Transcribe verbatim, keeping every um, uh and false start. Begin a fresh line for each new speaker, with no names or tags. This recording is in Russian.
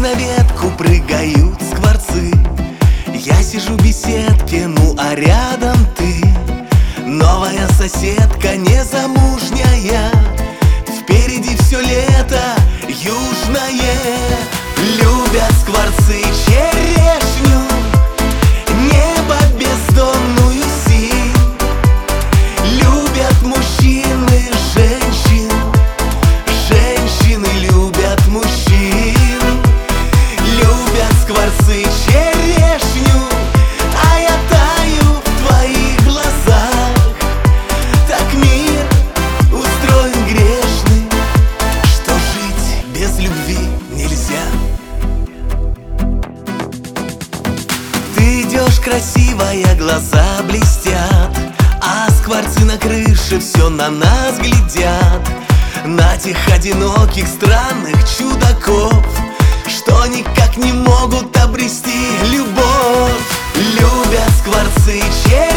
на ветку прыгают скворцы. Я сижу в беседке, ну а рядом ты. Новая соседка, незамужняя. Впереди все лето южное. Любят скворцы черешню, небо бездонную синь. Любят мужчины женщин, женщины любят мужчин. Любят скворцы черешню, а я таю в твоих глазах. Так мир устроен грешный, что жить без любви нельзя. Ты идешь красивая, глаза блестят, а скворцы на крыше все на нас глядят. На тех одиноких странных чудаков, что никак не могут обрести любовь. Любят скворцы черешню,